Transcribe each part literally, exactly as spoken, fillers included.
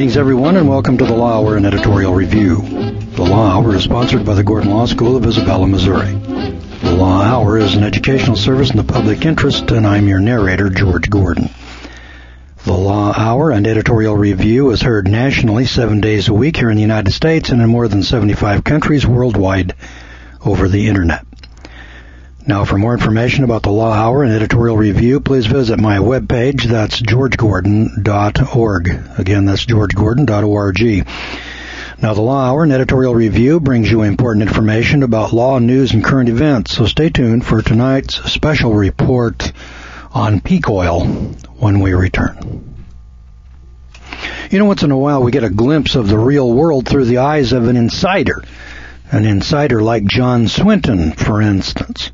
Greetings, everyone, and welcome to the Law Hour and Editorial Review. The Law Hour is sponsored by the Gordon Law School of Isabella, Missouri. The Law Hour is an educational service in the public interest, and I'm your narrator, George Gordon. The Law Hour and Editorial Review is heard nationally seven days a week here in the United States and in more than seventy-five countries worldwide over the Internet. Now, for more information about the Law Hour and Editorial Review, please visit my webpage. That's george gordon dot org. Again, that's george gordon dot org. Now, the Law Hour and Editorial Review brings you important information about law, news, and current events, so stay tuned for tonight's special report on peak oil when we return. You know, once in a while we get a glimpse of the real world through the eyes of an insider. An insider like John Swinton, for instance.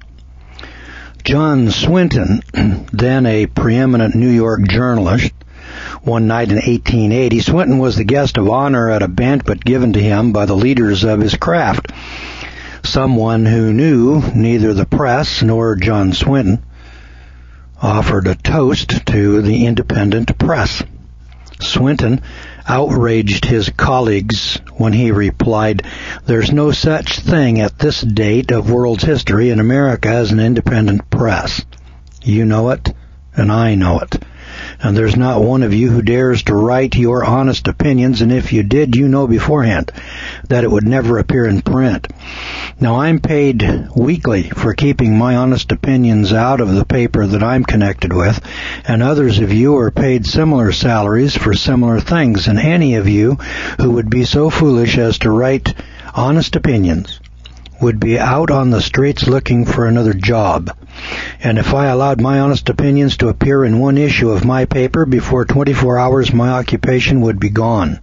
John Swinton, then a preeminent New York journalist, one night in eighteen eighty, Swinton was the guest of honor at a banquet given to him by the leaders of his craft. Someone who knew neither the press nor John Swinton offered a toast to the independent press. Swinton outraged his colleagues when he replied, "There's no such thing at this date of world's history in America as an independent press. You know it, and I know it. And there's not one of you who dares to write your honest opinions, and if you did, you know beforehand that it would never appear in print. Now, I'm paid weekly for keeping my honest opinions out of the paper that I'm connected with, and others of you are paid similar salaries for similar things, and any of you who would be so foolish as to write honest opinions would be out on the streets looking for another job. And if I allowed my honest opinions to appear in one issue of my paper, before twenty-four hours my occupation would be gone.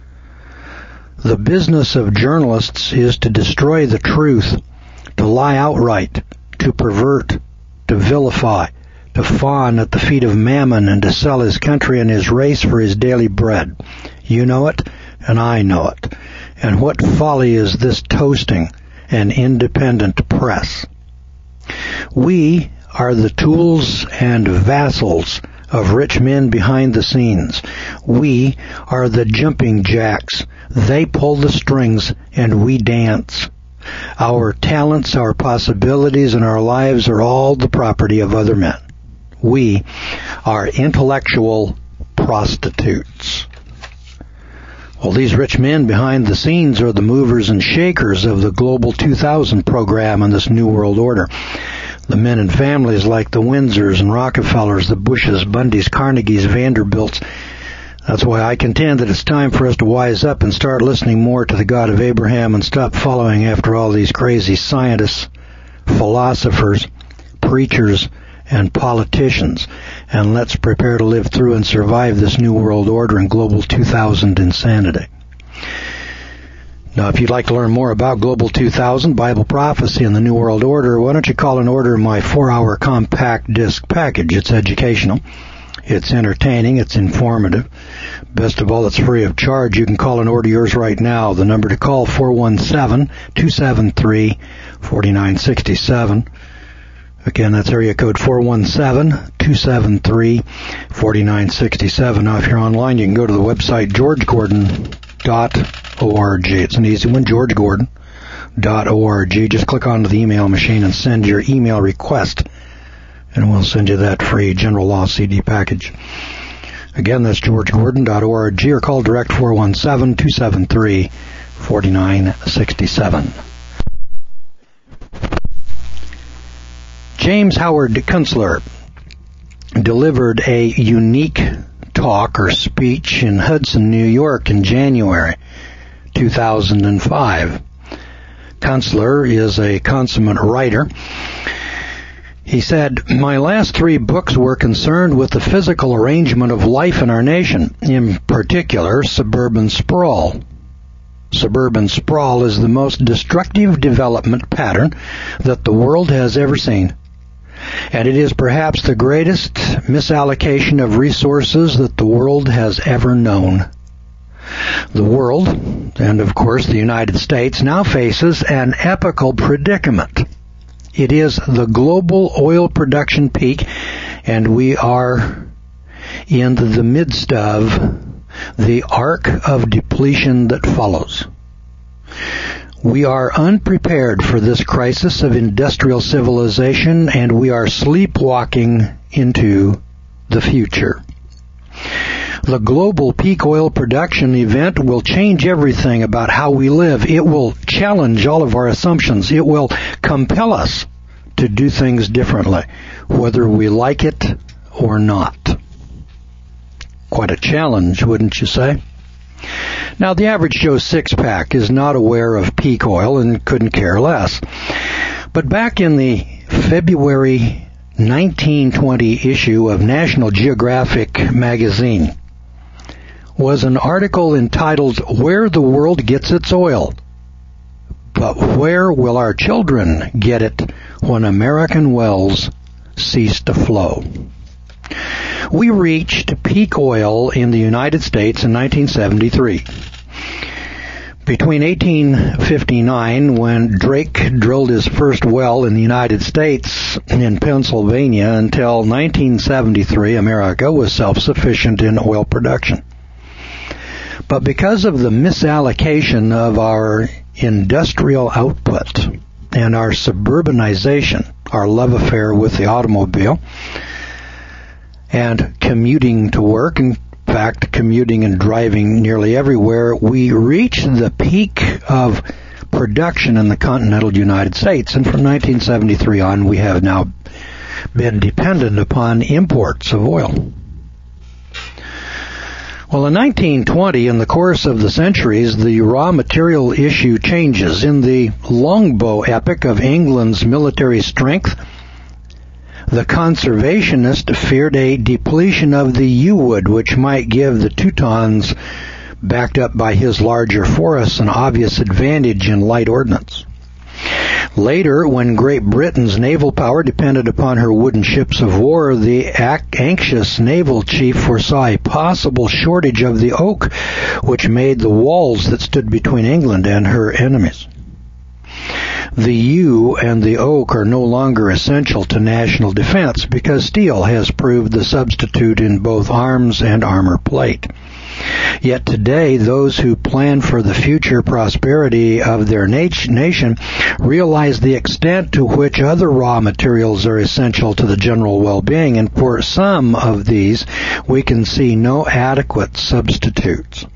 The business of journalists is to destroy the truth, to lie outright, to pervert, to vilify, to fawn at the feet of Mammon, and to sell his country and his race for his daily bread. You know it, and I know it. And what folly is this toasting an independent press? We are the tools and vassals of rich men behind the scenes. We are the jumping jacks. They pull the strings and we dance. Our talents, our possibilities, and our lives are all the property of other men. We are intellectual prostitutes. Well, these rich men behind the scenes are the movers and shakers of the Global two thousand program and this New World Order. The men and families like the Windsors and Rockefellers, the Bushes, Bundys, Carnegies, Vanderbilts. That's why I contend that it's time for us to wise up and start listening more to the God of Abraham and stop following after all these crazy scientists, philosophers, preachers, and politicians. And let's prepare to live through and survive this New World Order and Global two thousand insanity. Now, if you'd like to learn more about Global two thousand, Bible prophecy, and the New World Order, why don't you call and order my four-hour compact disc package? It's educational, it's entertaining, it's informative. Best of all, it's free of charge. You can call and order yours right now. The number to call, four one seven, two seven three, four nine six seven. Again, that's area code four one seven, two seven three, four nine six seven. Now, if you're online, you can go to the website george gordon dot org. It's an easy one, george gordon dot org. Just click onto the email machine and send your email request, and we'll send you that free General Law C D package. Again, that's george gordon dot org, or call direct four one seven, two seven three, four nine six seven. James Howard Kunstler delivered a unique talk or speech in Hudson, New York in January two thousand five. Kunstler is a consummate writer. He said, "My last three books were concerned with the physical arrangement of life in our nation, in particular suburban sprawl. Suburban sprawl is the most destructive development pattern that the world has ever seen. And it is perhaps the greatest misallocation of resources that the world has ever known. The world, and of course the United States, now faces an epical predicament. It is the global oil production peak, and we are in the midst of the arc of depletion that follows. We are unprepared for this crisis of industrial civilization, and we are sleepwalking into the future. The global peak oil production event will change everything about how we live. It will challenge all of our assumptions. It will compel us to do things differently, whether we like it or not. Quite a challenge, wouldn't you say? Now, the average Joe six-pack is not aware of peak oil and couldn't care less. But back in the February nineteen twenty issue of National Geographic magazine was an article entitled, "Where the World Gets Its Oil. But where will our children get it when American wells cease to flow?" We reached peak oil in the United States in nineteen seventy-three. Between eighteen fifty-nine, when Drake drilled his first well in the United States in Pennsylvania, until nineteen seventy-three, America was self-sufficient in oil production. But because of the misallocation of our industrial output and our suburbanization, our love affair with the automobile, and commuting to work, in fact, commuting and driving nearly everywhere, we reached the peak of production in the continental United States. And from nineteen seventy-three on, we have now been dependent upon imports of oil. Well, in nineteen twenty, in the course of the centuries, the raw material issue changes. In the longbow epic of England's military strength, the conservationist feared a depletion of the yew wood, which might give the Teutons, backed up by his larger forests, an obvious advantage in light ordnance. Later, when Great Britain's naval power depended upon her wooden ships of war, the anxious naval chief foresaw a possible shortage of the oak, which made the walls that stood between England and her enemies. The yew and the oak are no longer essential to national defense because steel has proved the substitute in both arms and armor plate. Yet today, those who plan for the future prosperity of their nat- nation realize the extent to which other raw materials are essential to the general well-being, and for some of these, we can see no adequate substitutes.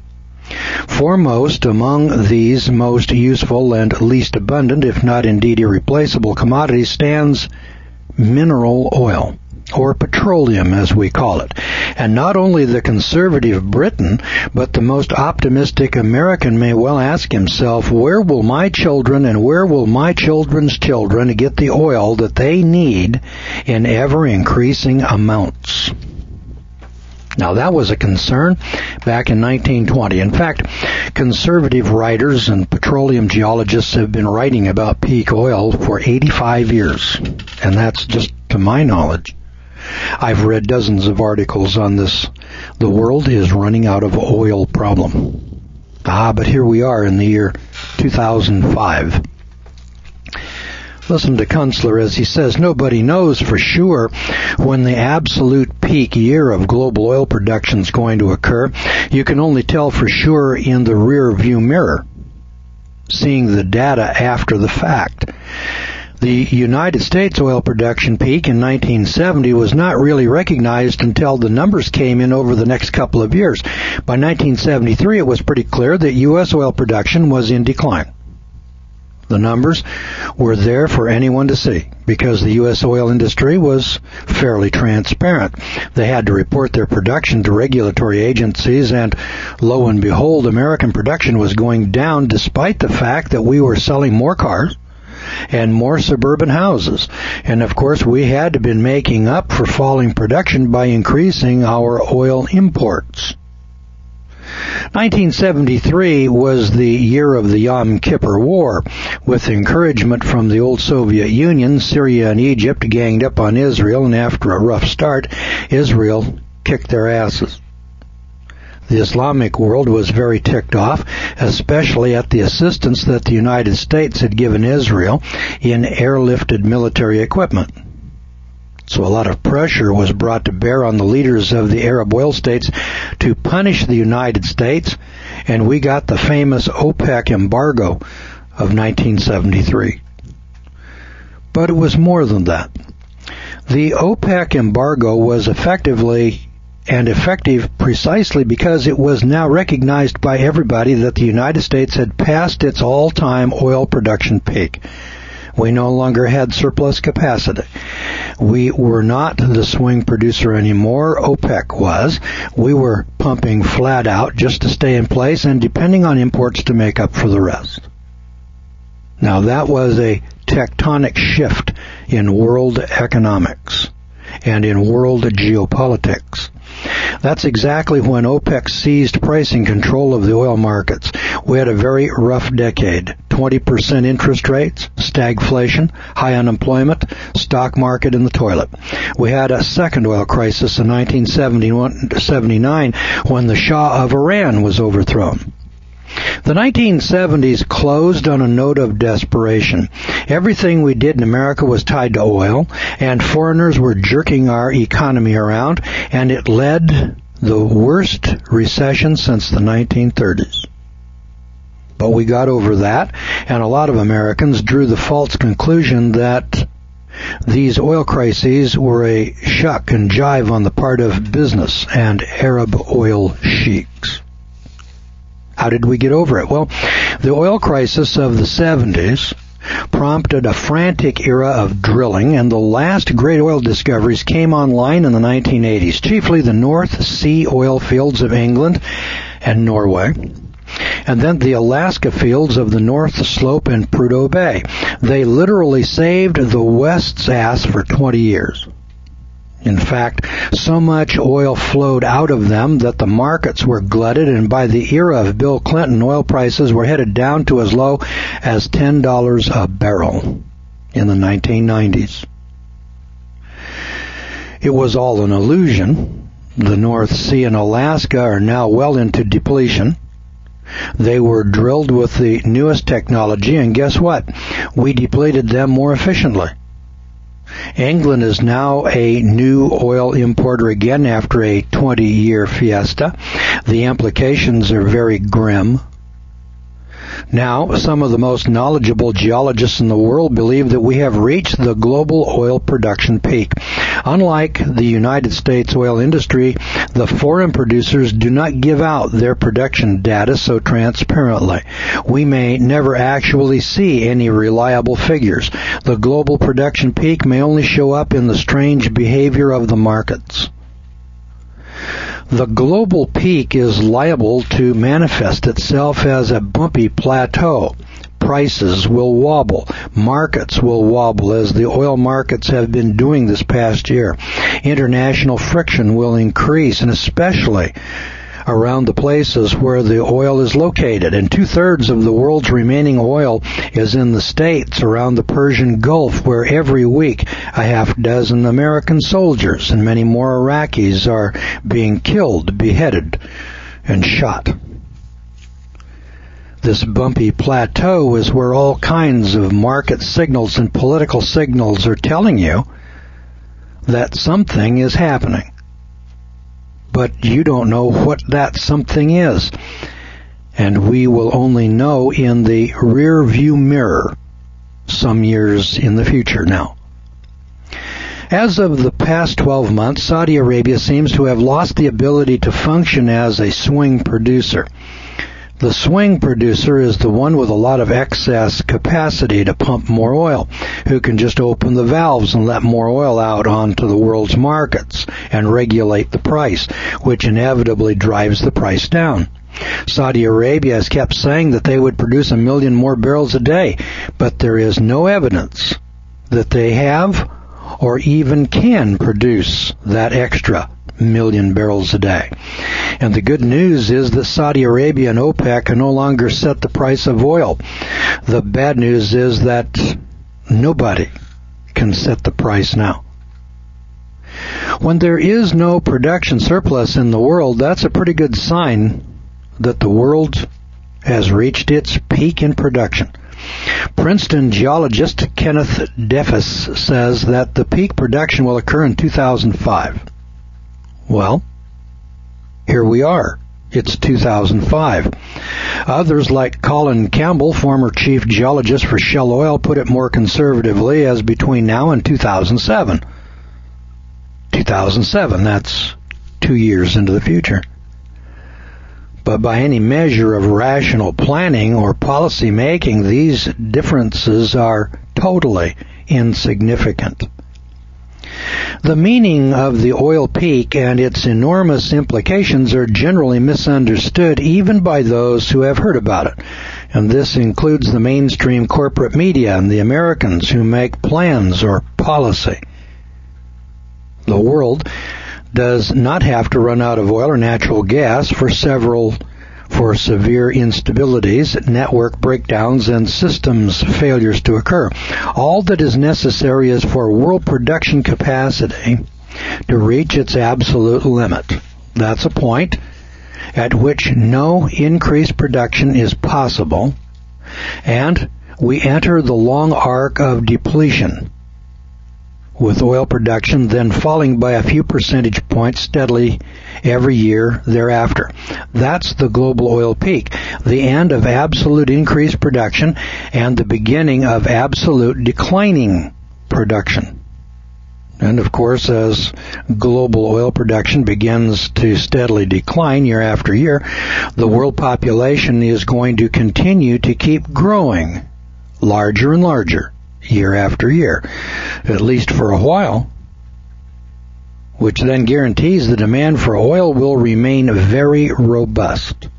Foremost among these most useful and least abundant, if not indeed irreplaceable commodities, stands mineral oil, or petroleum as we call it. And not only the conservative Briton, but the most optimistic American may well ask himself, where will my children and where will my children's children get the oil that they need in ever-increasing amounts? Now, that was a concern back in nineteen twenty. In fact, conservative writers and petroleum geologists have been writing about peak oil for eighty-five years, and that's just to my knowledge. I've read dozens of articles on this. The world is running out of oil problem. Ah, but here we are in the year two thousand five. Listen to Kunstler as he says, nobody knows for sure when the absolute peak year of global oil production is going to occur. You can only tell for sure in the rear view mirror, seeing the data after the fact. The United States oil production peak in nineteen seventy was not really recognized until the numbers came in over the next couple of years. By nineteen seventy-three, it was pretty clear that U S oil production was in decline. The numbers were there for anyone to see because the U S oil industry was fairly transparent. They had to report their production to regulatory agencies, and lo and behold, American production was going down despite the fact that we were selling more cars and more suburban houses. And of course, we had to been making up for falling production by increasing our oil imports. nineteen seventy-three was the year of the Yom Kippur War. With encouragement from the old Soviet Union, Syria and Egypt ganged up on Israel, and after a rough start, Israel kicked their asses. The Islamic world was very ticked off, especially at the assistance that the United States had given Israel in airlifted military equipment. So a lot of pressure was brought to bear on the leaders of the Arab oil states to punish the United States, and we got the famous OPEC embargo of nineteen seventy-three. But it was more than that. The OPEC embargo was effectively and effective precisely because it was now recognized by everybody that the United States had passed its all-time oil production peak. We no longer had surplus capacity. We were not the swing producer anymore. OPEC was. We were pumping flat out just to stay in place and depending on imports to make up for the rest. Now that was a tectonic shift in world economics and in world geopolitics. That's exactly when OPEC seized pricing control of the oil markets. We had a very rough decade. twenty percent interest rates, stagflation, high unemployment, stock market in the toilet. We had a second oil crisis in nineteen seventy-nine when the Shah of Iran was overthrown. The nineteen seventies closed on a note of desperation. Everything we did in America was tied to oil, and foreigners were jerking our economy around, and it led the worst recession since the nineteen thirties. But we got over that, and a lot of Americans drew the false conclusion that these oil crises were a shuck and jive on the part of business and Arab oil sheiks. How did we get over it? Well, the oil crisis of the seventies prompted a frantic era of drilling, and the last great oil discoveries came online in the nineteen eighties, chiefly the North Sea oil fields of England and Norway, and then the Alaska fields of the North Slope and Prudhoe Bay. They literally saved the West's ass for twenty years. In fact, so much oil flowed out of them that the markets were glutted, and by the era of Bill Clinton, oil prices were headed down to as low as ten dollars a barrel in the nineteen nineties. It was all an illusion. The North Sea and Alaska are now well into depletion. They were drilled with the newest technology, and guess what? We depleted them more efficiently. England is now a new oil importer again after a twenty-year fiesta. The implications are very grim. Now, some of the most knowledgeable geologists in the world believe that we have reached the global oil production peak. Unlike the United States oil industry, the foreign producers do not give out their production data so transparently. We may never actually see any reliable figures. The global production peak may only show up in the strange behavior of the markets. The global peak is liable to manifest itself as a bumpy plateau. Prices will wobble. Markets will wobble, as the oil markets have been doing this past year. International friction will increase, and especially around the places where the oil is located. And two-thirds of the world's remaining oil is in the States around the Persian Gulf, where every week a half dozen American soldiers and many more Iraqis are being killed, beheaded, and shot. This bumpy plateau is where all kinds of market signals and political signals are telling you that something is happening. But you don't know what that something is. And we will only know in the rear view mirror some years in the future now. As of the past twelve months, Saudi Arabia seems to have lost the ability to function as a swing producer. The swing producer is the one with a lot of excess capacity to pump more oil, who can just open the valves and let more oil out onto the world's markets and regulate the price, which inevitably drives the price down. Saudi Arabia has kept saying that they would produce a million more barrels a day, but there is no evidence that they have or even can produce that extra million barrels a day. And the good news is that Saudi Arabia and OPEC can no longer set the price of oil. The bad news is that nobody can set the price now. When there is no production surplus in the world, that's a pretty good sign that the world has reached its peak in production. Princeton geologist Kenneth Defis says that the peak production will occur in two thousand five. Well, here we are. It's two thousand five. Others, like Colin Campbell, former chief geologist for Shell Oil, put it more conservatively as between now and two thousand seven. two thousand seven, that's two years into the future. But by any measure of rational planning or policy making, these differences are totally insignificant. The meaning of the oil peak and its enormous implications are generally misunderstood even by those who have heard about it. And this includes the mainstream corporate media and the Americans who make plans or policy. The world does not have to run out of oil or natural gas for several for severe instabilities, network breakdowns, and systems failures to occur. All that is necessary is for world production capacity to reach its absolute limit. That's a point at which no increased production is possible, and we enter the long arc of depletion, with oil production then falling by a few percentage points steadily every year thereafter. That's the global oil peak, the end of absolute increased production and the beginning of absolute declining production. And of course, as global oil production begins to steadily decline year after year, the world population is going to continue to keep growing larger and larger year after year, at least for a while, which then guarantees the demand for oil will remain very robust.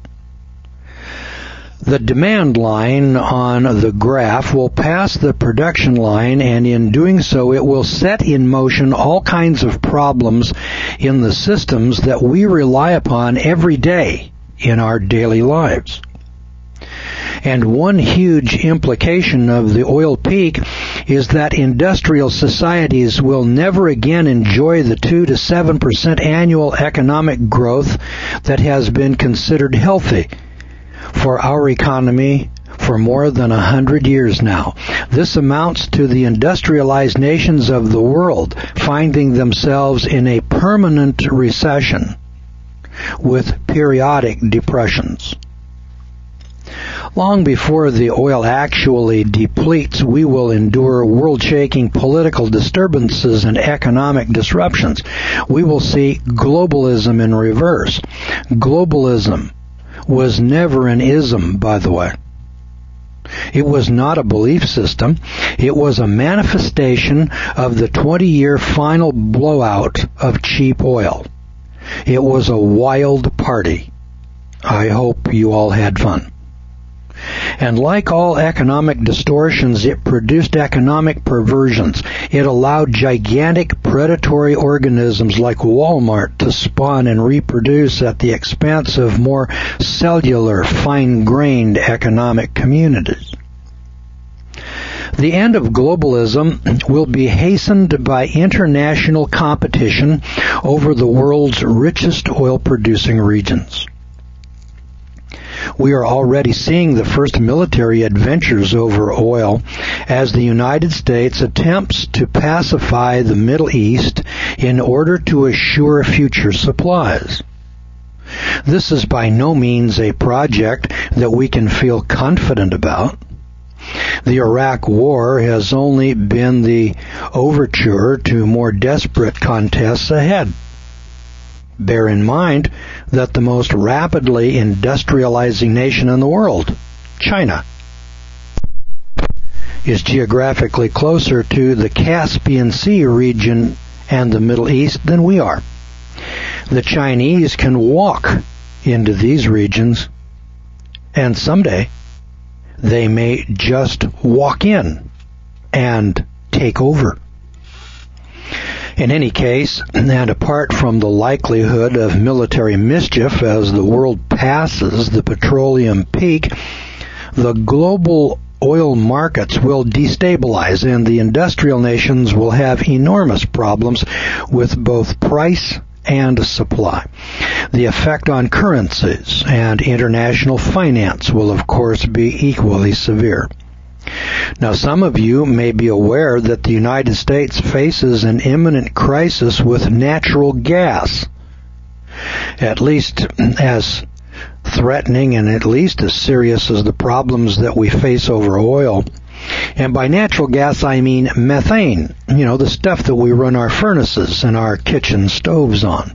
The demand line on the graph will pass the production line, and in doing so it will set in motion all kinds of problems in the systems that we rely upon every day in our daily lives. And one huge implication of the oil peak is that industrial societies will never again enjoy the two to seven percent annual economic growth that has been considered healthy for our economy for more than a hundred years now. This amounts to the industrialized nations of the world finding themselves in a permanent recession with periodic depressions. Long before the oil actually depletes, we will endure world-shaking political disturbances and economic disruptions. We will see globalism in reverse. Globalism was never an ism, by the way. It was not a belief system. It was a manifestation of the twenty-year final blowout of cheap oil. It was a wild party. I hope you all had fun. And like all economic distortions, it produced economic perversions. It allowed gigantic predatory organisms like Walmart to spawn and reproduce at the expense of more cellular, fine-grained economic communities. The end of globalism will be hastened by international competition over the world's richest oil-producing regions. We are already seeing the first military adventures over oil as the United States attempts to pacify the Middle East in order to assure future supplies. This is by no means a project that we can feel confident about. The Iraq War has only been the overture to more desperate contests ahead. Bear in mind that the most rapidly industrializing nation in the world, China, is geographically closer to the Caspian Sea region and the Middle East than we are. The Chinese can walk into these regions, and someday they may just walk in and take over. In any case, and apart from the likelihood of military mischief as the world passes the petroleum peak, the global oil markets will destabilize and the industrial nations will have enormous problems with both price and supply. The effect on currencies and international finance will, of course, be equally severe. Now, some of you may be aware that the United States faces an imminent crisis with natural gas, at least as threatening and at least as serious as the problems that we face over oil. And by natural gas, I mean methane, you know, the stuff that we run our furnaces and our kitchen stoves on.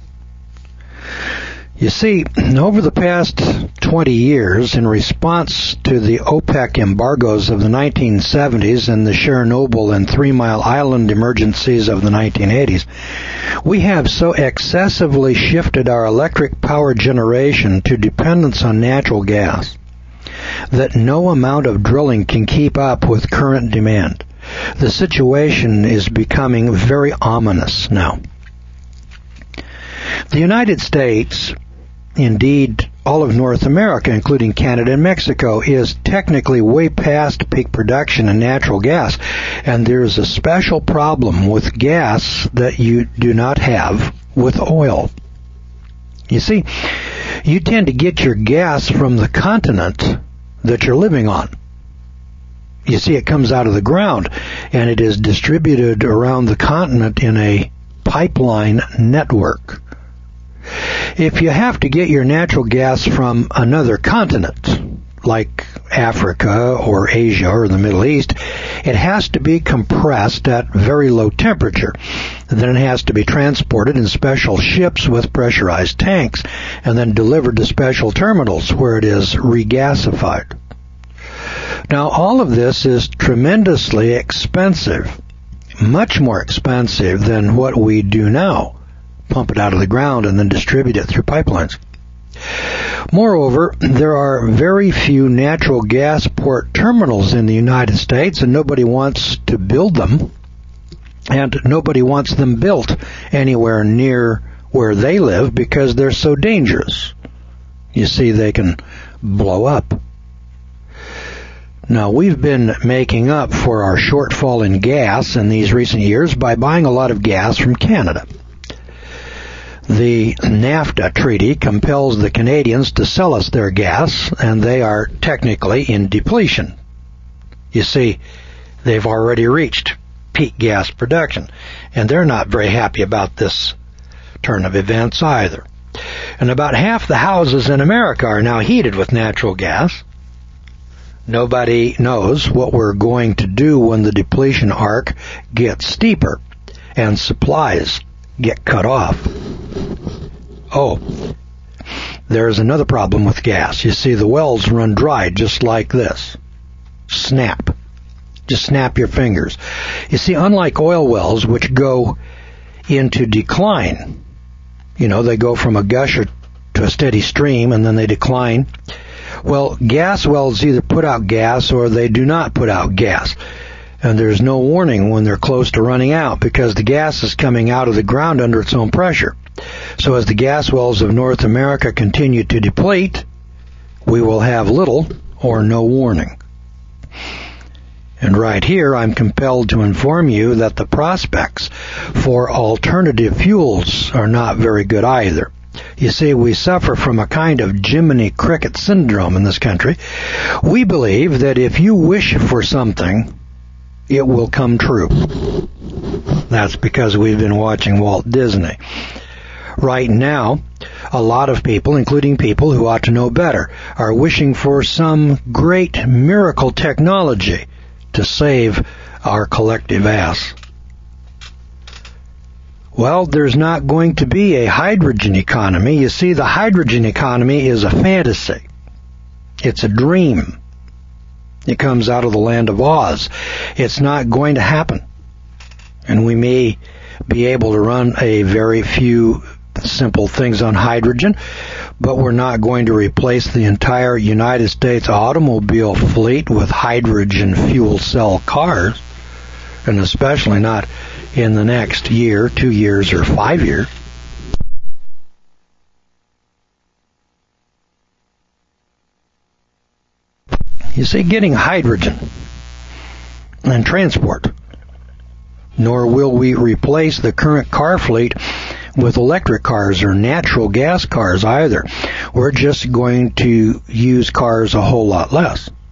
You see, over the past twenty years, in response to the OPEC embargoes of the nineteen seventies and the Chernobyl and Three Mile Island emergencies of the nineteen eighties, we have so excessively shifted our electric power generation to dependence on natural gas that no amount of drilling can keep up with current demand. The situation is becoming very ominous now. The United States, indeed all of North America, including Canada and Mexico, is technically way past peak production in natural gas, and there's a special problem with gas that you do not have with oil. You see, you tend to get your gas from the continent that you're living on. You see, it comes out of the ground, and it is distributed around the continent in a pipeline network. If you have to get your natural gas from another continent, like Africa or Asia or the Middle East, it has to be compressed at very low temperature. And then it has to be transported in special ships with pressurized tanks and then delivered to special terminals where it is regasified. Now, all of this is tremendously expensive, much more expensive than what we do now. Pump it out of the ground and then distribute it through pipelines. Moreover, there are very few natural gas port terminals in the United States, and nobody wants to build them, and nobody wants them built anywhere near where they live because they're so dangerous. You see, they can blow up. Now, we've been making up for our shortfall in gas in these recent years by buying a lot of gas from Canada. The NAFTA treaty compels the Canadians to sell us their gas, and they are technically in depletion. You see, they've already reached peak gas production, and they're not very happy about this turn of events either. And about half the houses in America are now heated with natural gas. Nobody knows what we're going to do when the depletion arc gets steeper and supplies get cut off. Oh, there's another problem with gas. You see, the wells run dry just like this. Snap. Just snap your fingers. You see, unlike oil wells, which go into decline, you know, they go from a gusher to a steady stream and then they decline. Well, gas wells either put out gas or they do not put out gas. And there's no warning when they're close to running out because the gas is coming out of the ground under its own pressure. So as the gas wells of North America continue to deplete, we will have little or no warning. And right here, I'm compelled to inform you that the prospects for alternative fuels are not very good either. You see, we suffer from a kind of Jiminy Cricket syndrome in this country. We believe that if you wish for something, it will come true. That's because we've been watching Walt Disney. Right now, a lot of people, including people who ought to know better, are wishing for some great miracle technology to save our collective ass. Well, there's not going to be a hydrogen economy. You see, the hydrogen economy is a fantasy. It's a dream. It comes out of the land of Oz. It's not going to happen. And we may be able to run a very few simple things on hydrogen, but we're not going to replace the entire United States automobile fleet with hydrogen fuel cell cars, and especially not in the next year, two years, or five years. You see, getting hydrogen and transport, nor will we replace the current car fleet with electric cars or natural gas cars either. We're just going to use cars a whole lot less.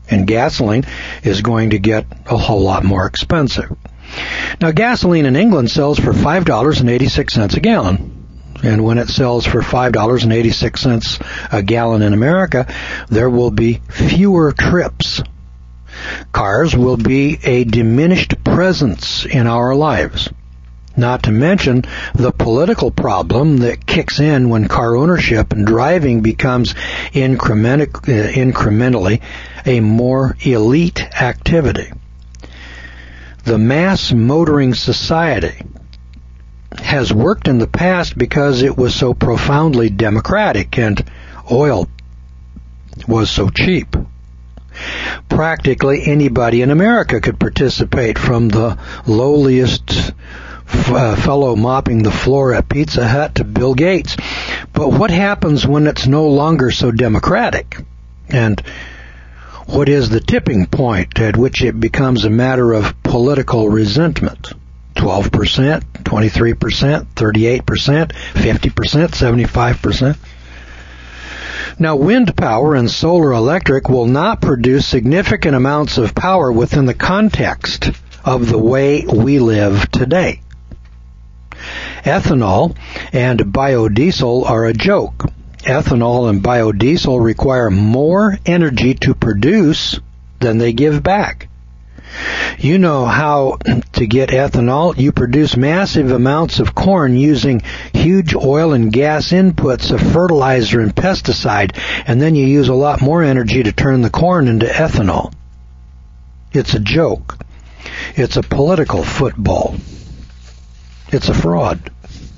and gasoline is going to get a whole lot more expensive. Now, gasoline in England sells for five dollars and eighty-six cents a gallon. And when it sells for five dollars and eighty-six cents a gallon in America, there will be fewer trips. Cars will be a diminished presence in our lives. Not to mention the political problem that kicks in when car ownership and driving becomes increment- uh, incrementally a more elite activity. The mass motoring society has worked in the past because it was so profoundly democratic and oil was so cheap. Practically anybody in America could participate, from the lowliest uh, fellow mopping the floor at Pizza Hut to Bill Gates. But what happens when it's no longer so democratic? And what is the tipping point at which it becomes a matter of political resentment? twelve percent, twenty-three percent, thirty-eight percent, fifty percent, seventy-five percent. Now, wind power and solar electric will not produce significant amounts of power within the context of the way we live today. Ethanol and biodiesel are a joke. Ethanol and biodiesel require more energy to produce than they give back. You know how to get ethanol. You produce massive amounts of corn using huge oil and gas inputs of fertilizer and pesticide, and then you use a lot more energy to turn the corn into ethanol. It's a joke. It's a political football. It's a fraud.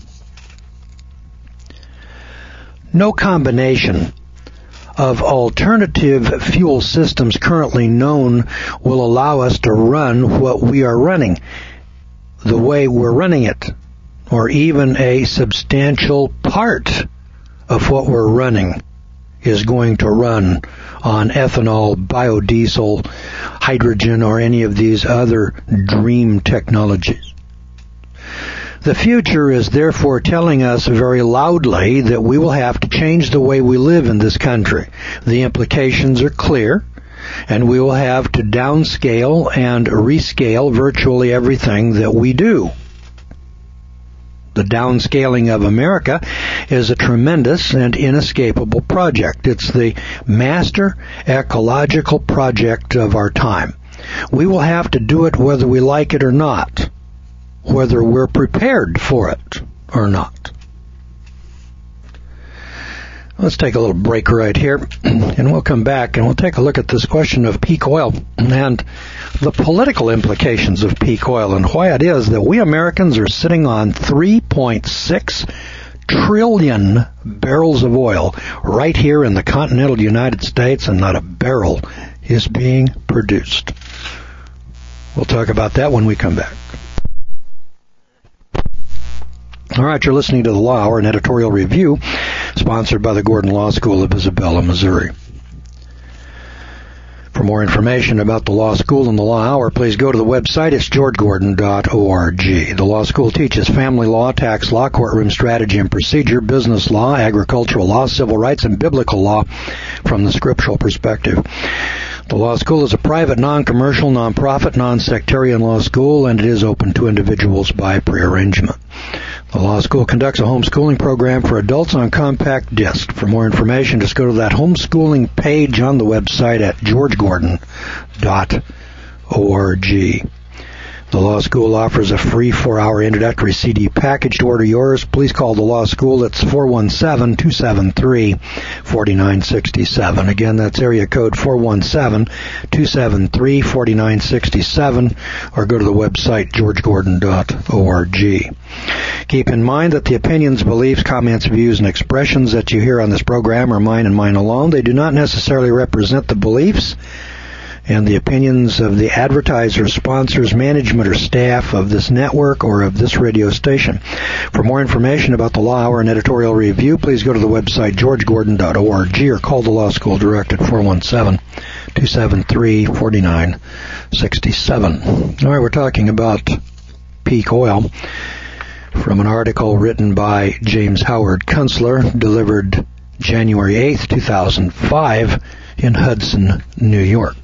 No combination of alternative fuel systems currently known will allow us to run what we are running the way we're running it, or even a substantial part of what we're running is going to run on ethanol, biodiesel, hydrogen, or any of these other dream technologies. The future is therefore telling us very loudly that we will have to change the way we live in this country. The implications are clear, and we will have to downscale and rescale virtually everything that we do. The downscaling of America is a tremendous and inescapable project. It's the master ecological project of our time. We will have to do it whether we like it or not, whether we're prepared for it or not. Let's take a little break right here, and we'll come back and we'll take a look at this question of peak oil and the political implications of peak oil and why it is that we Americans are sitting on three point six trillion barrels of oil right here in the continental United States, and not a barrel is being produced. We'll talk about that when we come back. All right, you're listening to The Law Hour, an editorial review sponsored by the Gordon Law School of Isabella, Missouri. For more information about the Law School and the Law Hour, please go to the website. It's george gordon dot org. The Law School teaches family law, tax law, courtroom strategy and procedure, business law, agricultural law, civil rights, and biblical law from the scriptural perspective. The Law School is a private, non-commercial, non-profit, non-sectarian law school, and it is open to individuals by prearrangement. The Law School conducts a homeschooling program for adults on compact disc. For more information, just go to that homeschooling page on the website at george gordon dot org. The Law School offers a free four-hour introductory C D package. To order yours, please call the Law School. It's four one seven, two seven three, four nine six seven. Again, that's area code four one seven, two seven three, four nine six seven, or go to the website george gordon dot org. Keep in mind that the opinions, beliefs, comments, views, and expressions that you hear on this program are mine and mine alone. They do not necessarily represent the beliefs and the opinions of the advertisers, sponsors, management, or staff of this network or of this radio station. For more information about the Law Hour and editorial review, please go to the website george gordon dot org or call the Law School direct at four one seven, two seven three, four nine six seven. All right, we're talking about peak oil from an article written by James Howard Kunstler, delivered January eighth, two thousand five, in Hudson, New York.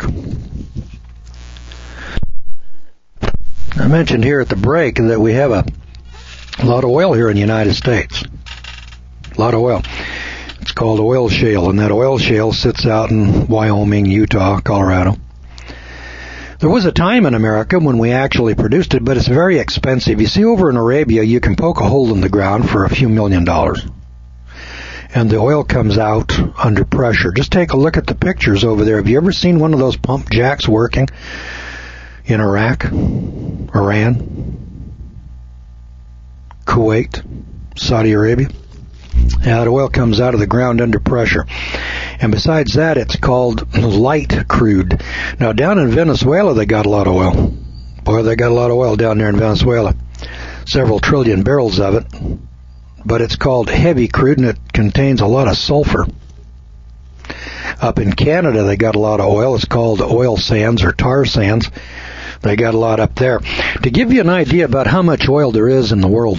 I mentioned here at the break that we have a lot of oil here in the United States. A lot of oil. It's called oil shale, and that oil shale sits out in Wyoming, Utah, Colorado. There was a time in America when we actually produced it, but it's very expensive. You see, over in Arabia, you can poke a hole in the ground for a few million dollars, and the oil comes out under pressure. Just take a look at the pictures over there. Have you ever seen one of those pump jacks working in Iraq, Iran, Kuwait, Saudi Arabia? Yeah, the oil comes out of the ground under pressure. And besides that, it's called light crude. Now, down in Venezuela, they got a lot of oil. Boy, they got a lot of oil down there in Venezuela. Several trillion barrels of it. But it's called heavy crude, and it contains a lot of sulfur. Up in Canada, they got a lot of oil. It's called oil sands or tar sands. They got a lot up there. To give you an idea about how much oil there is in the world,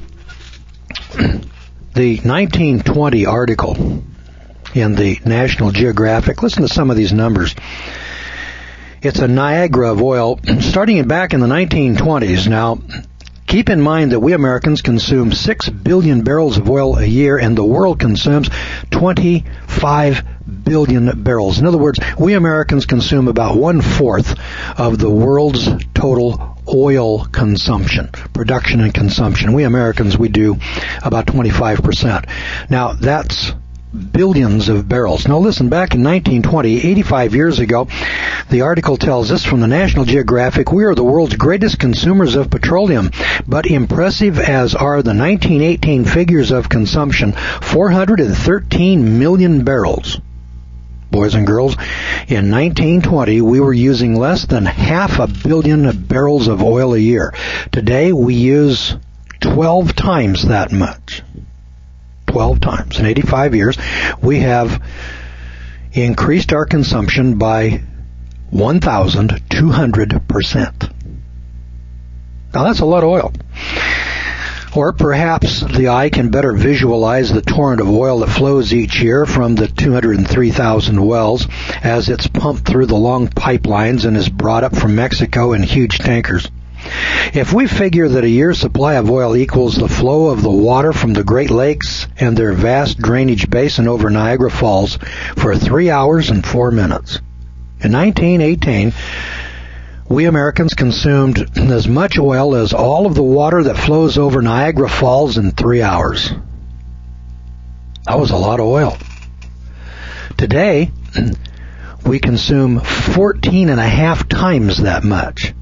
the nineteen twenty article in the National Geographic, listen to some of these numbers. It's a Niagara of oil starting back in the nineteen twenties. Now, keep in mind that we Americans consume six billion barrels of oil a year, and the world consumes twenty-five billion barrels. In other words, we Americans consume about one-fourth of the world's total oil consumption, production and consumption. We Americans, we do about twenty-five percent. Now, that's billions of barrels. Now listen, back in nineteen twenty, eighty-five years ago, the article tells us from the National Geographic, we are the world's greatest consumers of petroleum. But impressive as are the nineteen eighteen figures of consumption, four hundred thirteen million barrels. Boys and girls, in nineteen twenty, we were using less than half a billion barrels of oil a year. Today, we use twelve times that much. twelve times. In eighty-five years, we have increased our consumption by one thousand two hundred percent. Now, that's a lot of oil. Or perhaps the eye can better visualize the torrent of oil that flows each year from the two hundred three thousand wells as it's pumped through the long pipelines and is brought up from Mexico in huge tankers. If we figure that a year's supply of oil equals the flow of the water from the Great Lakes and their vast drainage basin over Niagara Falls for three hours and four minutes. In nineteen eighteen, we Americans consumed as much oil as all of the water that flows over Niagara Falls in three hours. That was a lot of oil. Today, we consume fourteen and a half times that much.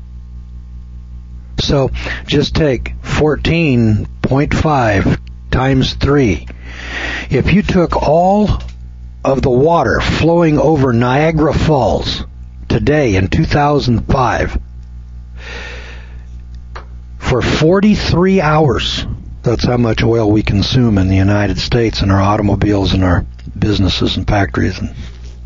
So just take fourteen point five times three. If you took all of the water flowing over Niagara Falls today in two thousand five for forty-three hours, that's how much oil we consume in the United States in our automobiles and our businesses and factories. And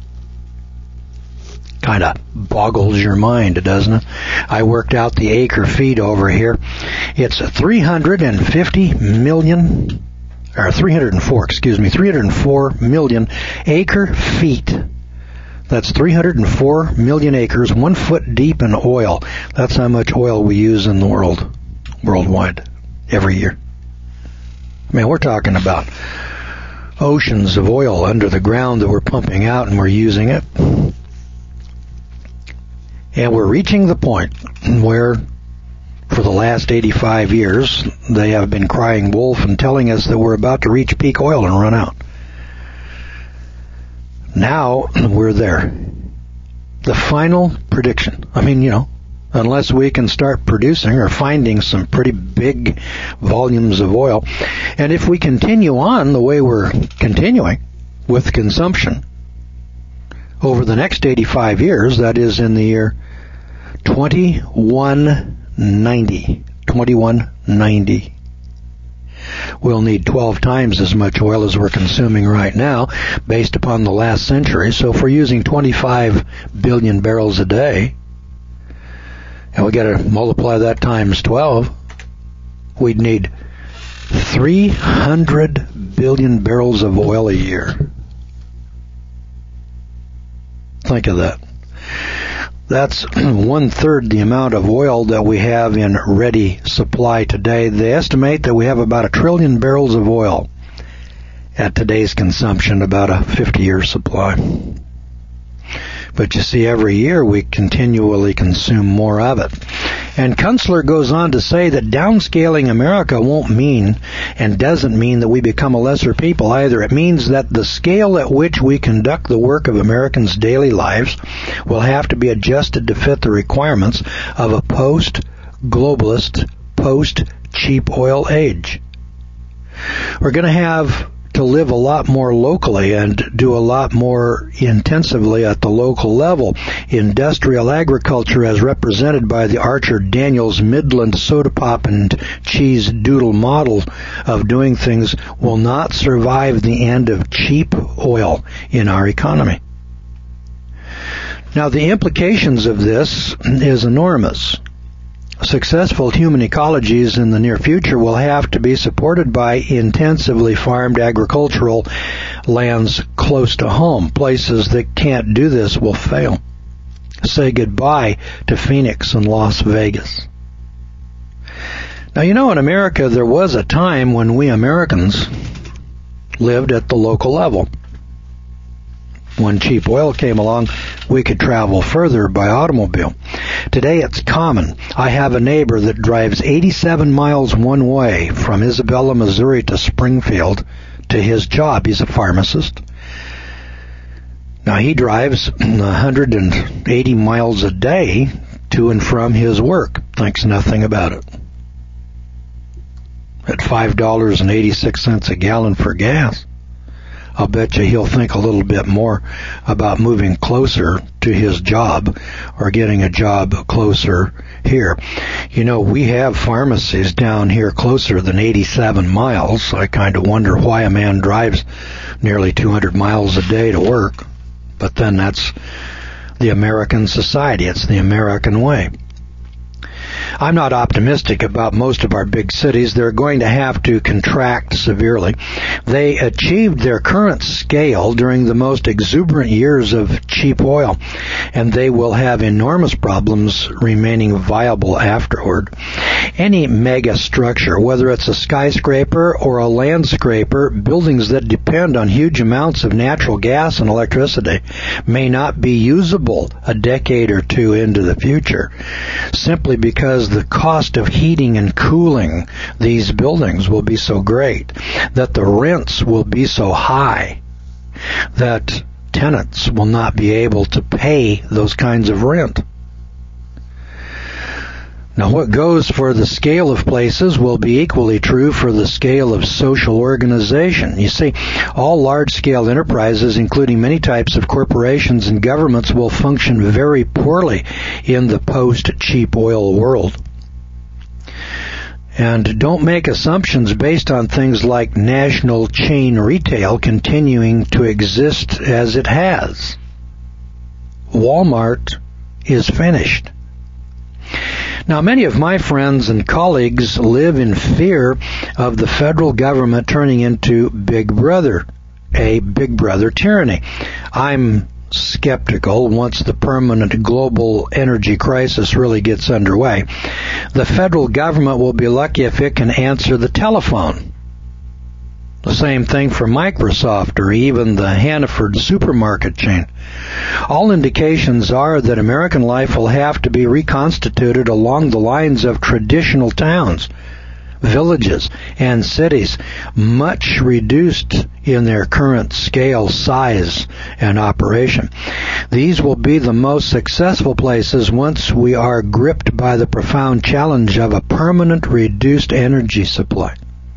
kind of boggles your mind, doesn't it? I worked out the acre feet over here. It's three hundred fifty million, or three hundred four, excuse me, three hundred four million acre feet. That's three hundred four million acres, one foot deep in oil. That's how much oil we use in the world, worldwide, every year. I mean, we're talking about oceans of oil under the ground that we're pumping out, and we're using it. And we're reaching the point where, for the last eighty-five years, they have been crying wolf and telling us that we're about to reach peak oil and run out. Now, we're there. The final prediction. I mean, you know, unless we can start producing or finding some pretty big volumes of oil. And if we continue on the way we're continuing with consumption over the next eighty-five years, that is in the year twenty-one ninety, twenty-one ninety, we'll need twelve times as much oil as we're consuming right now based upon the last century. So if we're using twenty-five billion barrels a day, and we got to multiply that times twelve, we'd need three hundred billion barrels of oil a year. Think of that. That's one-third the amount of oil that we have in ready supply today. They estimate that we have about a trillion barrels of oil at today's consumption, about a fifty-year supply. But you see, every year we continually consume more of it. And Kunstler goes on to say that downscaling America won't mean and doesn't mean that we become a lesser people either. It means that the scale at which we conduct the work of Americans' daily lives will have to be adjusted to fit the requirements of a post-globalist, post-cheap oil age. We're going to have to live a lot more locally and do a lot more intensively at the local level. Industrial agriculture, as represented by the Archer Daniels Midland soda pop and cheese doodle model of doing things, will not survive the end of cheap oil in our economy. Now, the implications of this is enormous. Successful human ecologies in the near future will have to be supported by intensively farmed agricultural lands close to home. Places that can't do this will fail. Say goodbye to Phoenix and Las Vegas. Now, you know, in America, there was a time when we Americans lived at the local level. When cheap oil came along, we could travel further by automobile. Today it's common. I have a neighbor that drives eighty-seven miles one way from Isabella, Missouri to Springfield to his job. He's a pharmacist. Now he drives one hundred eighty miles a day to and from his work. Thinks nothing about it. At five dollars and eighty-six cents a gallon for gas, I'll bet you he'll think a little bit more about moving closer to his job or getting a job closer here. You know, we have pharmacies down here closer than eighty-seven miles. I kind of wonder why a man drives nearly two hundred miles a day to work. But then that's the American society. It's the American way. I'm not optimistic about most of our big cities. They're going to have to contract severely. They achieved their current scale during the most exuberant years of cheap oil, and they will have enormous problems remaining viable afterward. Any mega structure, whether it's a skyscraper or a landscraper, buildings that depend on huge amounts of natural gas and electricity, may not be usable a decade or two into the future, simply because the cost of heating and cooling these buildings will be so great, that the rents will be so high, that tenants will not be able to pay those kinds of rent. Now, what goes for the scale of places will be equally true for the scale of social organization. You see, all large-scale enterprises, including many types of corporations and governments, will function very poorly in the post-cheap oil world. And don't make assumptions based on things like national chain retail continuing to exist as it has. Walmart is finished. Now, many of my friends and colleagues live in fear of the federal government turning into Big Brother, a Big Brother tyranny. I'm skeptical once the permanent global energy crisis really gets underway. The federal government will be lucky if it can answer the telephone. The same thing for Microsoft or even the Hannaford supermarket chain. All indications are that American life will have to be reconstituted along the lines of traditional towns, villages, and cities, much reduced in their current scale, size, and operation. These will be the most successful places once we are gripped by the profound challenge of a permanent reduced energy supply.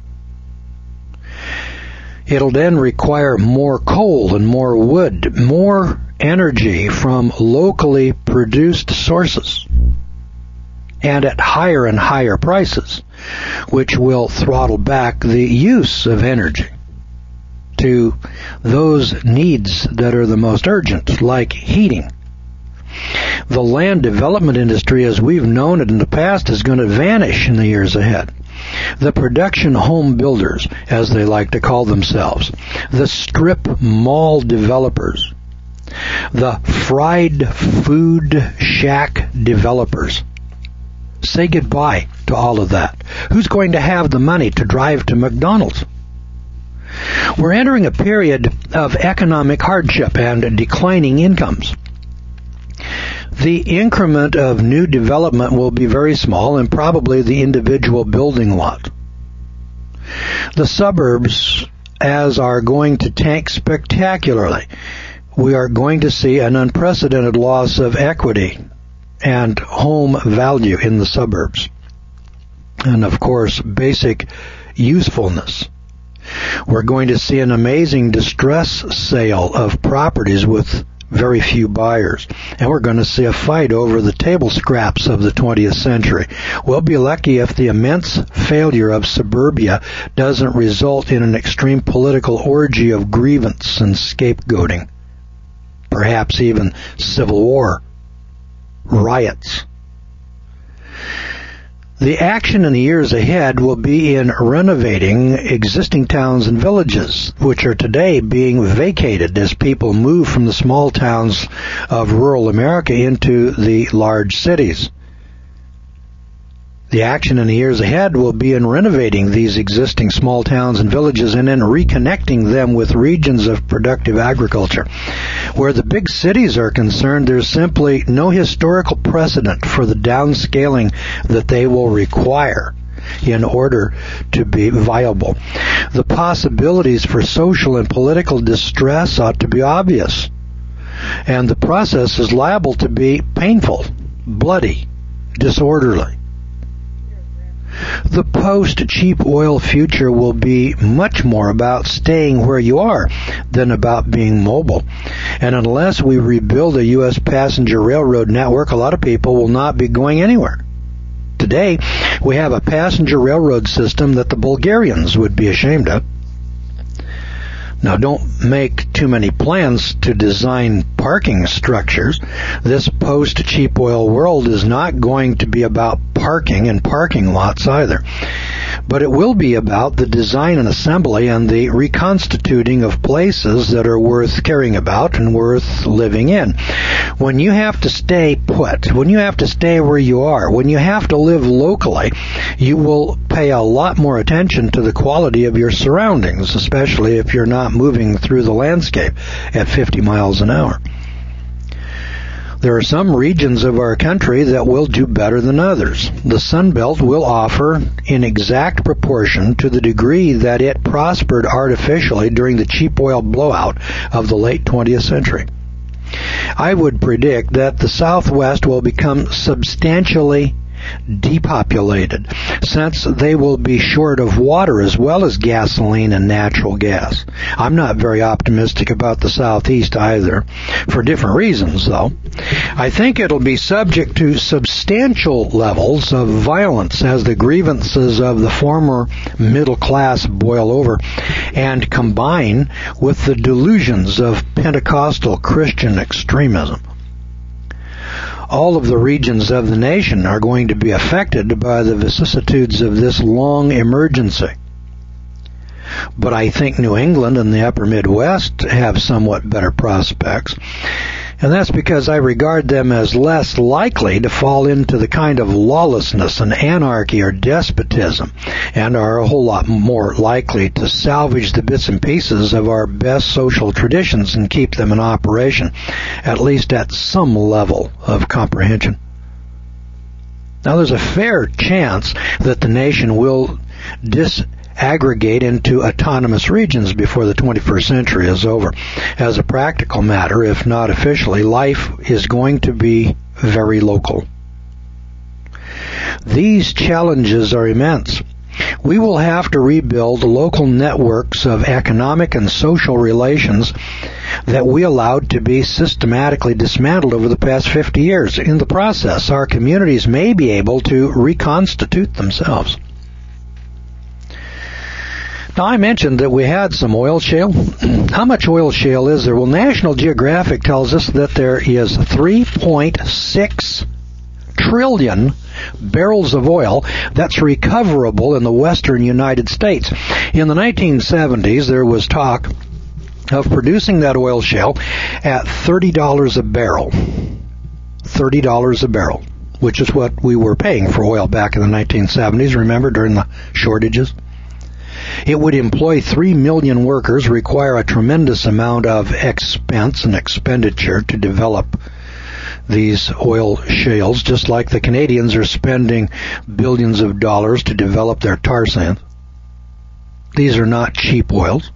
It'll then require more coal and more wood, more energy from locally produced sources, and at higher and higher prices, which will throttle back the use of energy to those needs that are the most urgent, like heating. The land development industry, as we've known it in the past, is going to vanish in the years ahead. The production home builders, as they like to call themselves, the strip mall developers, the fried food shack developers. Say goodbye to all of that. Who's going to have the money to drive to McDonald's? We're entering a period of economic hardship and declining incomes. The increment of new development will be very small, and probably the individual building lot. The suburbs, as are going to tank spectacularly. We are going to see an unprecedented loss of equity and home value in the suburbs. And of course, basic usefulness. We're going to see an amazing distress sale of properties with very few buyers. And we're going to see a fight over the table scraps of the twentieth century. We'll be lucky if the immense failure of suburbia doesn't result in an extreme political orgy of grievance and scapegoating. Perhaps even civil war, riots. The action in the years ahead will be in renovating existing towns and villages, which are today being vacated as people move from the small towns of rural America into the large cities. The action in the years ahead will be in renovating these existing small towns and villages and then reconnecting them with regions of productive agriculture. Where the big cities are concerned, there's simply no historical precedent for the downscaling that they will require in order to be viable. The possibilities for social and political distress ought to be obvious, and the process is liable to be painful, bloody, disorderly. The post-cheap oil future will be much more about staying where you are than about being mobile. And unless we rebuild a U S passenger railroad network, a lot of people will not be going anywhere. Today, we have a passenger railroad system that the Bulgarians would be ashamed of. Now, don't make too many plans to design parking structures. This post-cheap oil world is not going to be about parking and parking lots either. But it will be about the design and assembly and the reconstituting of places that are worth caring about and worth living in. When you have to stay put, when you have to stay where you are, when you have to live locally, you will pay a lot more attention to the quality of your surroundings, especially if you're not moving through the landscape at fifty miles an hour. There are some regions of our country that will do better than others. The Sun Belt will offer in exact proportion to the degree that it prospered artificially during the cheap oil blowout of the late twentieth century. I would predict that the Southwest will become substantially depopulated, since they will be short of water as well as gasoline and natural gas. I'm not very optimistic about the Southeast either, for different reasons though. I think it'll be subject to substantial levels of violence as the grievances of the former middle class boil over and combine with the delusions of Pentecostal Christian extremism. All of the regions of the nation are going to be affected by the vicissitudes of this long emergency. But I think New England and the upper Midwest have somewhat better prospects. And that's because I regard them as less likely to fall into the kind of lawlessness and anarchy or despotism, and are a whole lot more likely to salvage the bits and pieces of our best social traditions and keep them in operation, at least at some level of comprehension. Now, there's a fair chance that the nation will disaggregate into autonomous regions before the twenty-first century is over. As a practical matter, if not officially, life is going to be very local. These challenges are immense. We will have to rebuild local networks of economic and social relations that we allowed to be systematically dismantled over the past fifty years. In the process, our communities may be able to reconstitute themselves. Now, I mentioned that we had some oil shale. How much oil shale is there? Well, National Geographic tells us that there is three point six trillion barrels of oil that's recoverable in the western United States. In the nineteen seventies, there was talk of producing that oil shale at thirty dollars a barrel. thirty dollars a barrel, which is what we were paying for oil back in the nineteen seventies, remember, during the shortages? It would employ three million workers, require a tremendous amount of expense and expenditure to develop these oil shales, just like the Canadians are spending billions of dollars to develop their tar sands. These are not cheap oils.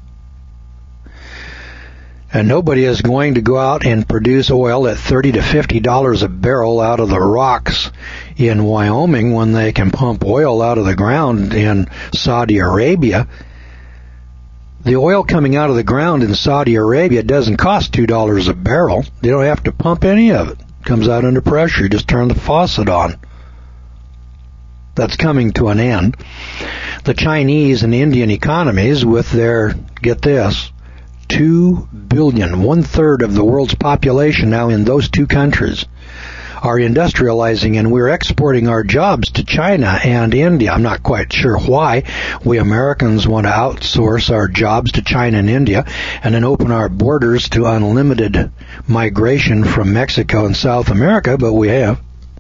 And nobody is going to go out and produce oil at thirty to fifty dollars a barrel out of the rocks in Wyoming when they can pump oil out of the ground in Saudi Arabia. The oil coming out of the ground in Saudi Arabia doesn't cost two dollars a barrel. You don't have to pump any of it. It comes out under pressure. You just turn the faucet on. That's coming to an end. The Chinese and Indian economies, with their, get this, two billion, one-third of the world's population now in those two countries, are industrializing, and we're exporting our jobs to China and India. I'm not quite sure why we Americans want to outsource our jobs to China and India and then open our borders to unlimited migration from Mexico and South America, but we have.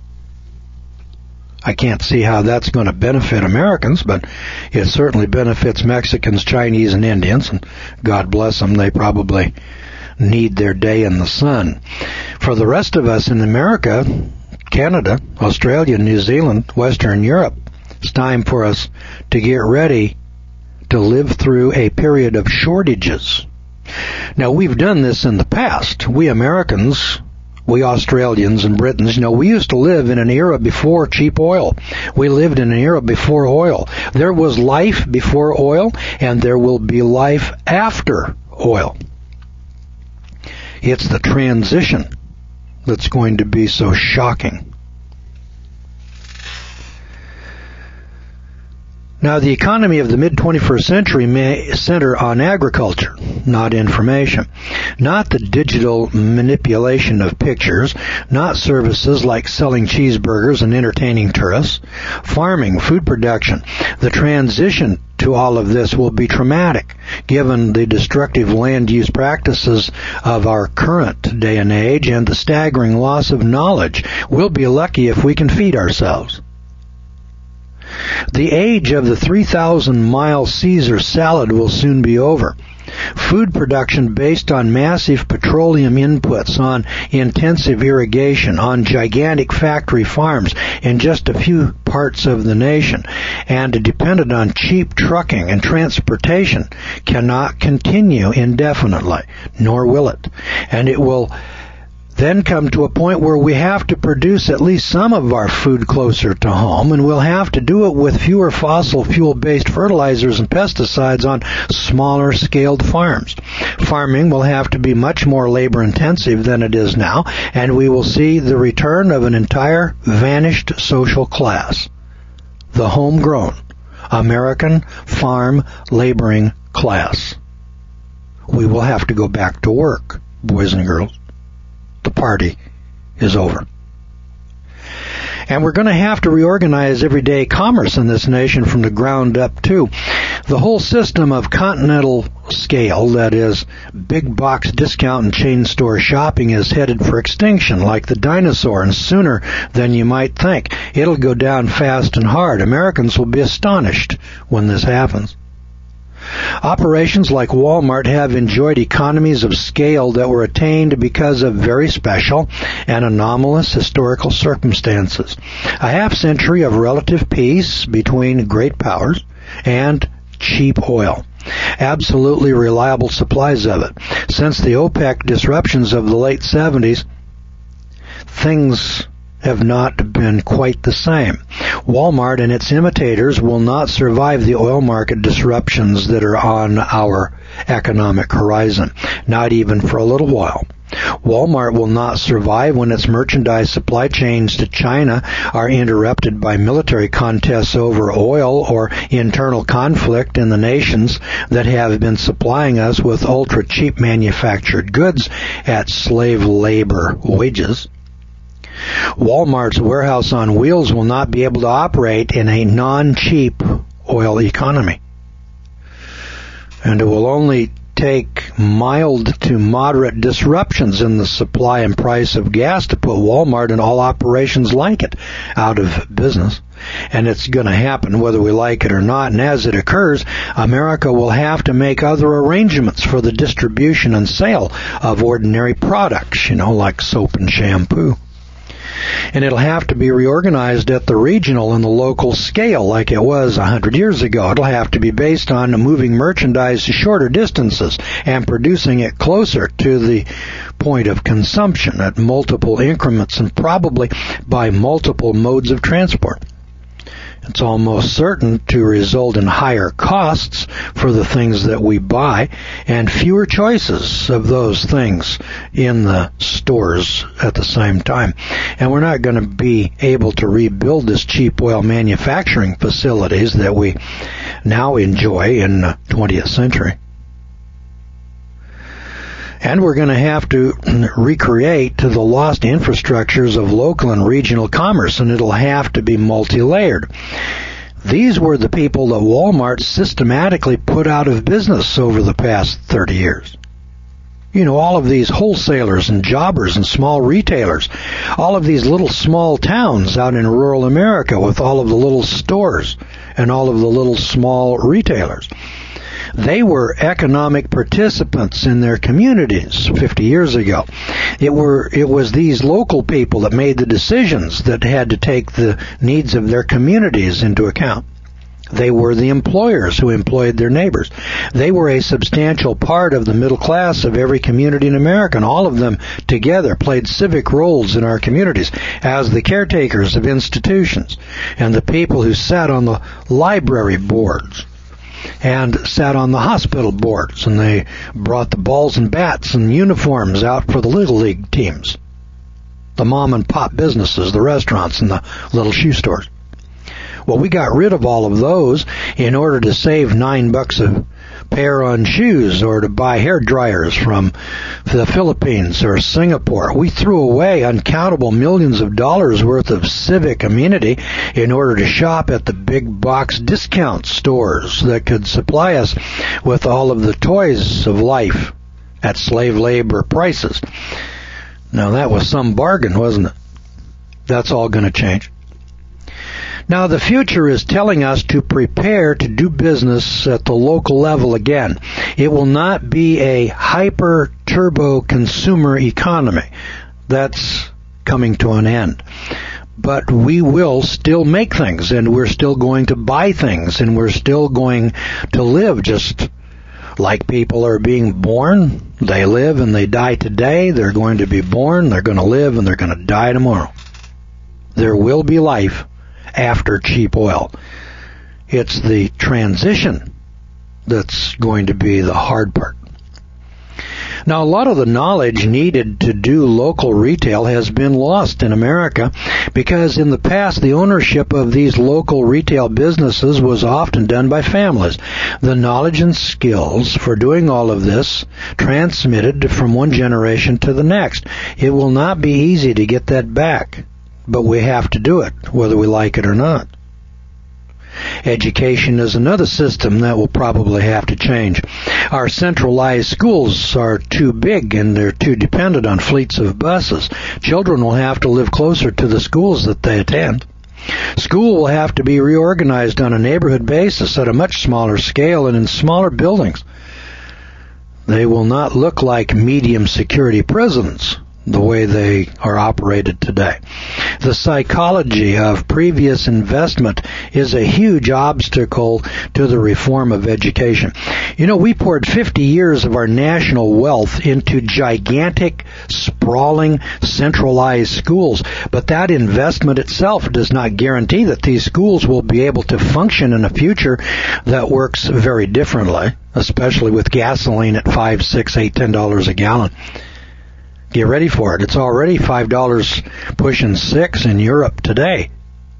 I can't see how that's going to benefit Americans, but it certainly benefits Mexicans, Chinese, and Indians, and God bless them, they probably need their day in the sun. For the rest of us in America, Canada, Australia, New Zealand, Western Europe, it's time for us to get ready to live through a period of shortages. Now, we've done this in the past. We Americans, we Australians and Britons, you know, we used to live in an era before cheap oil. We lived in an era before oil. There was life before oil, and there will be life after oil. It's the transition that's going to be so shocking. Now, the economy of the mid-twenty-first century may center on agriculture, not information, not the digital manipulation of pictures, not services like selling cheeseburgers and entertaining tourists, farming, food production. The transition to all of this will be traumatic, given the destructive land use practices of our current day and age and the staggering loss of knowledge. We'll be lucky if we can feed ourselves. The age of the three thousand mile Caesar salad will soon be over. Food production based on massive petroleum inputs, on intensive irrigation, on gigantic factory farms in just a few parts of the nation, and dependent on cheap trucking and transportation cannot continue indefinitely, nor will it. And it will then come to a point where we have to produce at least some of our food closer to home, and we'll have to do it with fewer fossil fuel-based fertilizers and pesticides on smaller scaled farms. Farming will have to be much more labor-intensive than it is now, and we will see the return of an entire vanished social class, the homegrown American farm laboring class. We will have to go back to work, boys and girls. The party is over. And we're going to have to reorganize everyday commerce in this nation from the ground up, too. The whole system of continental scale, that is, big box discount and chain store shopping, is headed for extinction like the dinosaur, and sooner than you might think. It'll go down fast and hard. Americans will be astonished when this happens. Operations like Walmart have enjoyed economies of scale that were attained because of very special and anomalous historical circumstances. A half century of relative peace between great powers and cheap oil. Absolutely reliable supplies of it. Since the OPEC disruptions of the late seventies, things have not been quite the same. Walmart and its imitators will not survive the oil market disruptions that are on our economic horizon, not even for a little while. Walmart will not survive when its merchandise supply chains to China are interrupted by military contests over oil or internal conflict in the nations that have been supplying us with ultra-cheap manufactured goods at slave labor wages. Walmart's warehouse on wheels will not be able to operate in a non-cheap oil economy. And it will only take mild to moderate disruptions in the supply and price of gas to put Walmart and all operations like it out of business. And it's going to happen whether we like it or not. And as it occurs, America will have to make other arrangements for the distribution and sale of ordinary products, you know, like soap and shampoo. And it'll have to be reorganized at the regional and the local scale like it was a hundred years ago. It'll have to be based on moving merchandise to shorter distances and producing it closer to the point of consumption at multiple increments and probably by multiple modes of transport. It's almost certain to result in higher costs for the things that we buy and fewer choices of those things in the stores at the same time. And we're not going to be able to rebuild this cheap oil manufacturing facilities that we now enjoy in the twentieth century. And we're going to have to recreate the lost infrastructures of local and regional commerce, and it'll have to be multi-layered. These were the people that Walmart systematically put out of business over the past thirty years. You know, all of these wholesalers and jobbers and small retailers, all of these little small towns out in rural America with all of the little stores and all of the little small retailers. They were economic participants in their communities fifty years ago. It were it was these local people that made the decisions that had to take the needs of their communities into account. They were the employers who employed their neighbors. They were a substantial part of the middle class of every community in America, and all of them together played civic roles in our communities as the caretakers of institutions and the people who sat on the library boards and sat on the hospital boards, and they brought the balls and bats and uniforms out for the Little League teams, the mom and pop businesses, the restaurants, and the little shoe stores. Well, we got rid of all of those in order to save nine bucks a pair on shoes or to buy hair dryers from the Philippines or Singapore. We threw away uncountable millions of dollars worth of civic amenity in order to shop at the big box discount stores that could supply us with all of the toys of life at slave labor prices. Now, that was some bargain, wasn't it? That's all going to change. Now, the future is telling us to prepare to do business at the local level again. It will not be a hyper-turbo consumer economy. That's coming to an end. But we will still make things, and we're still going to buy things, and we're still going to live just like people are being born. They live and they die today. They're going to be born, they're going to live, and they're going to die tomorrow. There will be life after cheap oil. It's the transition that's going to be the hard part. Now, a lot of the knowledge needed to do local retail has been lost in America because in the past the ownership of these local retail businesses was often done by families. The knowledge and skills for doing all of this transmitted from one generation to the next. It will not be easy to get that back, but we have to do it, whether we like it or not. Education is another system that will probably have to change. Our centralized schools are too big and they're too dependent on fleets of buses. Children will have to live closer to the schools that they attend. School will have to be reorganized on a neighborhood basis at a much smaller scale and in smaller buildings. They will not look like medium security prisons the way they are operated today. The psychology of previous investment is a huge obstacle to the reform of education. You know, we poured fifty years of our national wealth into gigantic, sprawling, centralized schools, but that investment itself does not guarantee that these schools will be able to function in a future that works very differently, especially with gasoline at five, six, eight, ten dollars a gallon. Get ready for it. It's already five dollars pushing six in Europe today.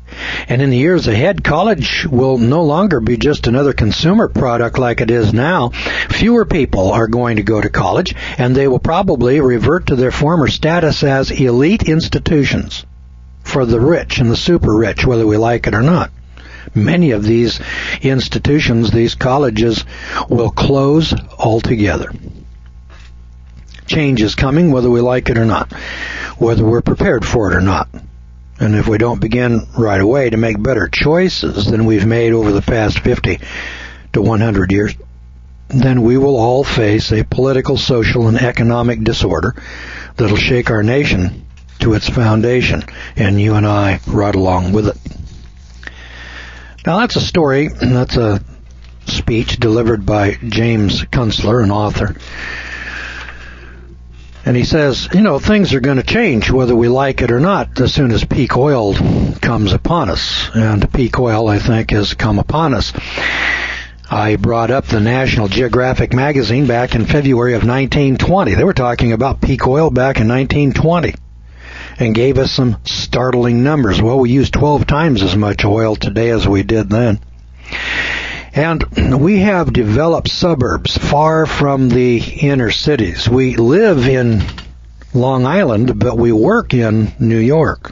And in the years ahead, college will no longer be just another consumer product like it is now. Fewer people are going to go to college, and they will probably revert to their former status as elite institutions for the rich and the super rich, whether we like it or not. Many of these institutions, these colleges, will close altogether. Change is coming, whether we like it or not, whether we're prepared for it or not. And if we don't begin right away to make better choices than we've made over the past fifty to one hundred years, then we will all face a political, social, and economic disorder that'll shake our nation to its foundation, and you and I right along with it. Now that's a story, that's a speech delivered by James Kunstler, an author. And he says, you know, things are going to change whether we like it or not as soon as peak oil comes upon us. And peak oil, I think, has come upon us. I brought up the National Geographic magazine back in February of nineteen twenty. They were talking about peak oil back in nineteen twenty and gave us some startling numbers. Well, we use twelve times as much oil today as we did then. And we have developed suburbs far from the inner cities. We live in Long Island, but we work in New York.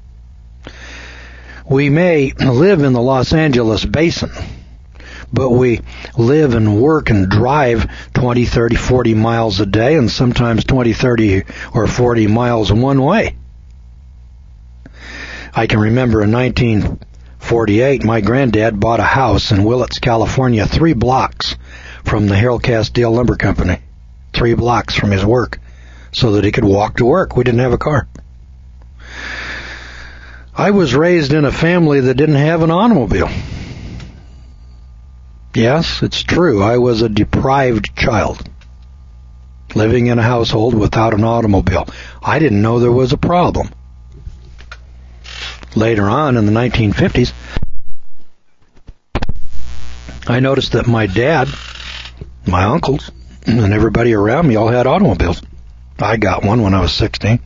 We may live in the Los Angeles basin, but we live and work and drive twenty, thirty, forty miles a day, and sometimes twenty, thirty, or forty miles one way. I can remember in nineteen forty-eight, my granddad bought a house in Willits, California, three blocks from the Harold Castile Lumber Company, three blocks from his work, so that he could walk to work. We didn't have a car. I was raised in a family that didn't have an automobile. Yes, it's true. I was a deprived child, living in a household without an automobile. I didn't know there was a problem. Later on, in the nineteen fifties, I noticed that my dad, my uncles, and everybody around me all had automobiles. I got one when I was sixteen.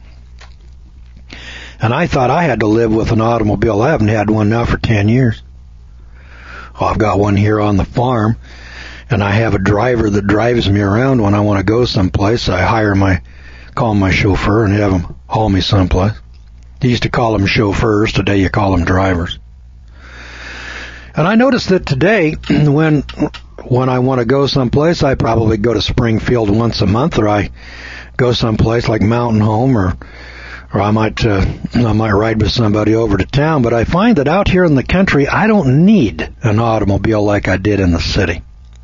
And I thought I had to live with an automobile. I haven't had one now for ten years. Oh, I've got one here on the farm, and I have a driver that drives me around when I want to go someplace. I hire my, call my chauffeur and have him haul me someplace. You used to call them chauffeurs. Today you call them drivers. And I noticed that today, when when I want to go someplace, I probably go to Springfield once a month, or I go someplace like Mountain Home, or or I might uh, I might ride with somebody over to town. But I find that out here in the country, I don't need an automobile like I did in the city.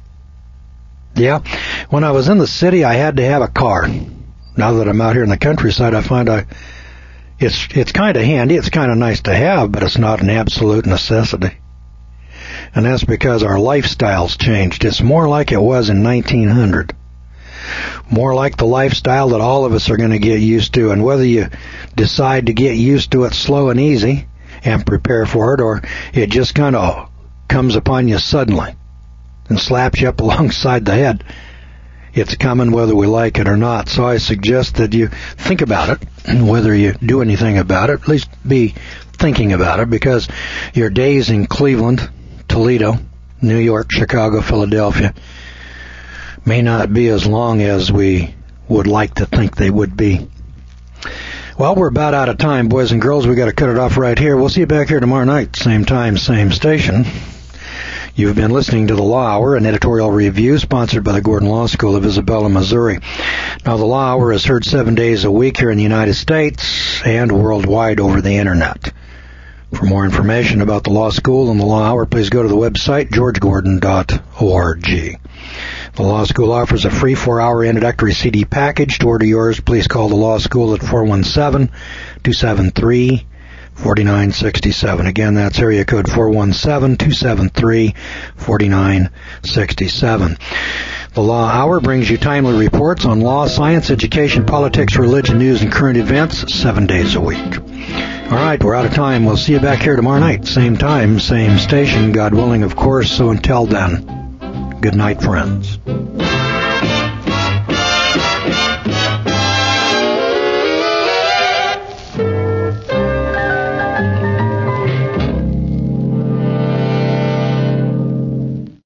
Yeah, when I was in the city, I had to have a car. Now that I'm out here in the countryside, I find I It's it's kind of handy, it's kind of nice to have, but it's not an absolute necessity. And that's because our lifestyle's changed. It's more like it was in nineteen hundred. More like the lifestyle that all of us are going to get used to. And whether you decide to get used to it slow and easy and prepare for it, or it just kind of comes upon you suddenly and slaps you up alongside the head, it's coming whether we like it or not. So I suggest that you think about it, and whether you do anything about it, at least be thinking about it, because your days in Cleveland, Toledo, New York, Chicago, Philadelphia may not be as long as we would like to think they would be. Well, we're about out of time, boys and girls. We've got to cut it off right here. We'll see you back here tomorrow night, same time, same station. You've been listening to The Law Hour, an editorial review sponsored by the Gordon Law School of Isabella, Missouri. Now, The Law Hour is heard seven days a week here in the United States and worldwide over the Internet. For more information about the Law School and The Law Hour, please go to the website, george gordon dot org. The Law School offers a free four-hour introductory C D package. To order yours, please call the Law School at four one seven, two seven three, four nine six seven. Again, that's area code four one seven, two seven three, four nine six seven. The Law Hour brings you timely reports on law, science, education, politics, religion, news, and current events seven days a week. All right, we're out of time. We'll see you back here tomorrow night. Same time, same station, God willing, of course. So until then, good night, friends.